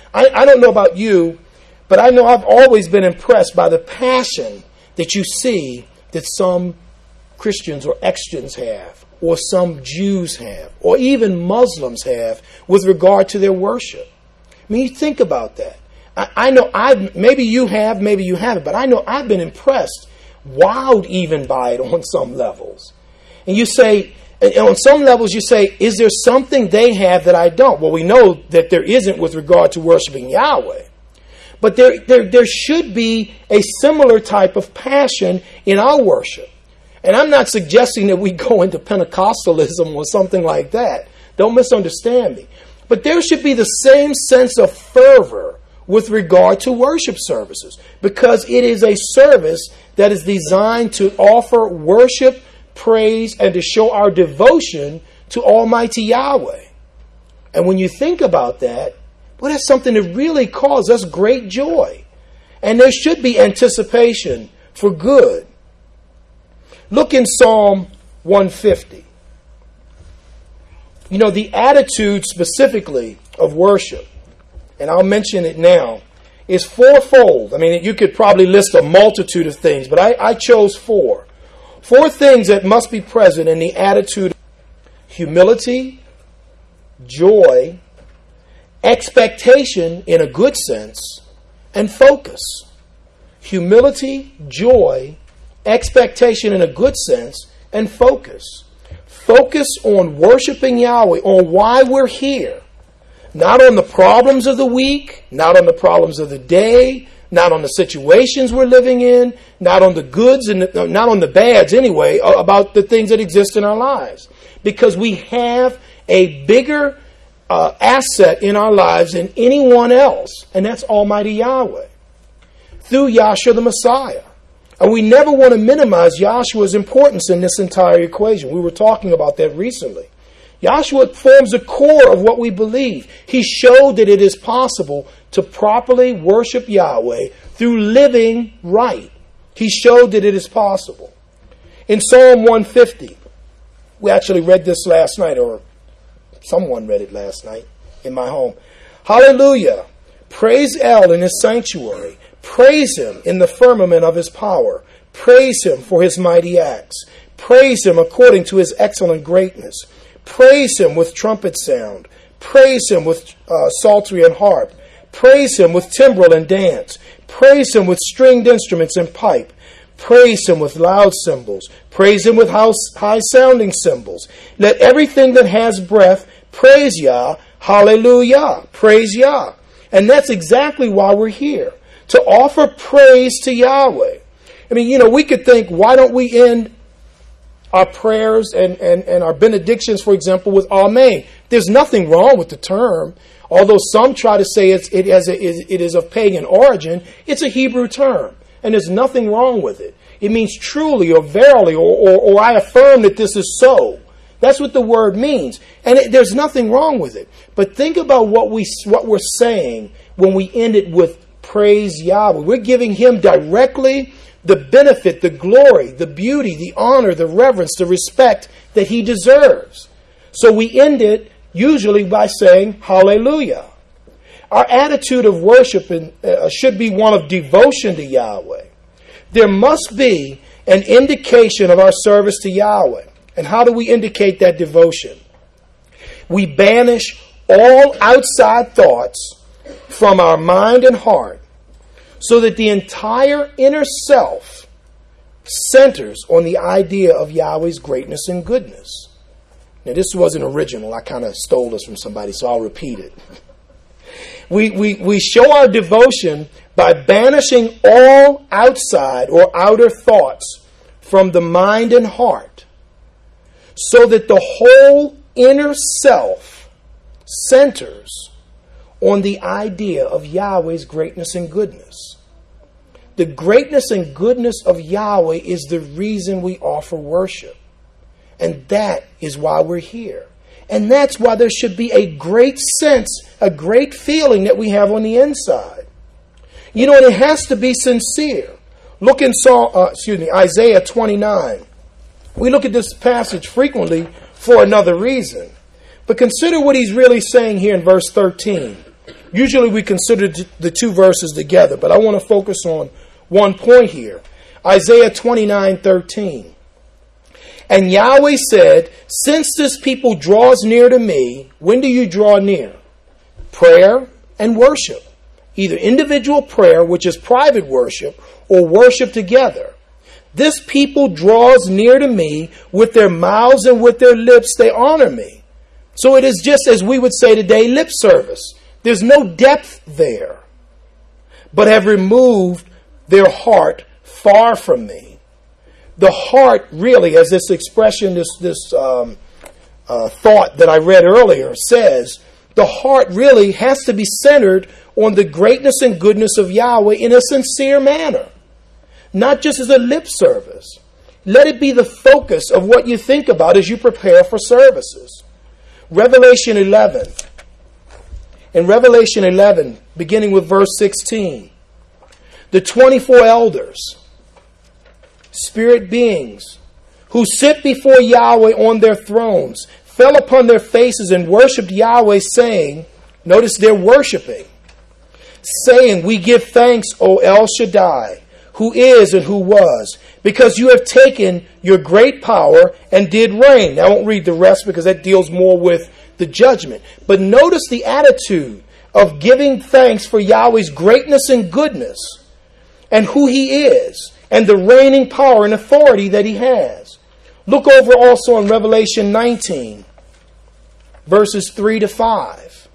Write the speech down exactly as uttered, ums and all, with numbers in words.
I, I don't know about you, but I know I've always been impressed by the passion that you see that some Christians or ex-Christians have, or some Jews have, or even Muslims have with regard to their worship. I mean, you think about that. I, I know I've, maybe you have, maybe you haven't, but I know I've been impressed, wowed even by it on some levels. And you say, and on some levels you say, is there something they have that I don't? Well, we know that there isn't with regard to worshiping Yahweh. But there, there, there should be a similar type of passion in our worship. And I'm not suggesting that we go into Pentecostalism or something like that. Don't misunderstand me. But there should be the same sense of fervor with regard to worship services, because it is a service that is designed to offer worship, praise, and to show our devotion to Almighty Yahweh. And when you think about that, well, that's something that really causes us great joy. And there should be anticipation for good. Look in Psalm one fifty. You know, the attitude specifically of worship, and I'll mention it now, is fourfold. I mean, you could probably list a multitude of things, but I, I chose four. Four things that must be present in the attitude: humility, joy, expectation in a good sense, and focus. Humility, joy, expectation in a good sense, and focus. Focus on worshiping Yahweh, on why we're here. Not on the problems of the week, not on the problems of the day, not on the situations we're living in, not on the goods and the, not on the bads anyway, about the things that exist in our lives. Because we have a bigger Uh, asset in our lives than anyone else, and that's Almighty Yahweh through Yahshua the Messiah. And we never want to minimize Yahshua's importance in this entire equation. We were talking about that recently. Yahshua forms the core of what we believe. He showed that it is possible to properly worship Yahweh through living right. He showed that it is possible. In Psalm one fifty, we actually read this last night, or someone read it last night in my home. Hallelujah. Praise El in his sanctuary. Praise him in the firmament of his power. Praise him for his mighty acts. Praise him according to his excellent greatness. Praise him with trumpet sound. Praise him with uh, psaltery and harp. Praise him with timbrel and dance. Praise him with stringed instruments and pipe. Praise him with loud cymbals. Praise him with high-sounding cymbals. Let everything that has breath praise Yah. Hallelujah. Praise Yah. And that's exactly why we're here, to offer praise to Yahweh. I mean, you know, we could think, why don't we end our prayers and, and, and our benedictions, for example, with Amen? There's nothing wrong with the term. Although some try to say it's, it, has a, it is of pagan origin, it's a Hebrew term. And there's nothing wrong with it. It means truly or verily, or, or, or I affirm that this is so. That's what the word means. And it, there's nothing wrong with it. But think about what, we, what we're saying when we end it with praise Yahweh. We're giving him directly the benefit, the glory, the beauty, the honor, the reverence, the respect that he deserves. So we end it usually by saying hallelujah. Our attitude of worship in, uh, should be one of devotion to Yahweh. There must be an indication of our service to Yahweh. And how do we indicate that devotion? We banish all outside thoughts from our mind and heart so that the entire inner self centers on the idea of Yahweh's greatness and goodness. Now, this wasn't original. I kind of stole this from somebody, so I'll repeat it. We, we, we show our devotion by banishing all outside or outer thoughts from the mind and heart, so that the whole inner self centers on the idea of Yahweh's greatness and goodness. The greatness and goodness of Yahweh is the reason we offer worship. And that is why we're here. And that's why there should be a great sense, a great feeling that we have on the inside. You know, and it has to be sincere. Look in Psalm, uh, excuse me, Isaiah twenty-nine. We look at this passage frequently for another reason. But consider what he's really saying here in verse thirteen. Usually we consider the two verses together, but I want to focus on one point here. Isaiah twenty-nine thirteen. And Yahweh said, since this people draws near to me, when do you draw near? Prayer and worship. Either individual prayer, which is private worship, or worship together. This people draws near to me with their mouths and with their lips they honor me. So it is just as we would say today, lip service. There's no depth there, but have removed their heart far from me. The heart really, as this expression, this, this um, uh, thought that I read earlier says, the heart really has to be centered on the greatness and goodness of Yahweh in a sincere manner. Not just as a lip service. Let it be the focus of what you think about as you prepare for services. Revelation eleven. In Revelation eleven, beginning with verse sixteen, the twenty-four elders, spirit beings, who sit before Yahweh on their thrones, fell upon their faces and worshipped Yahweh, saying, notice they're worshiping, saying, we give thanks, O El Shaddai, who is and who was, because you have taken your great power and did reign. Now, I won't read the rest because that deals more with the judgment. But notice the attitude of giving thanks for Yahweh's greatness and goodness and who he is and the reigning power and authority that he has. Look over also in Revelation nineteen, verses three to five.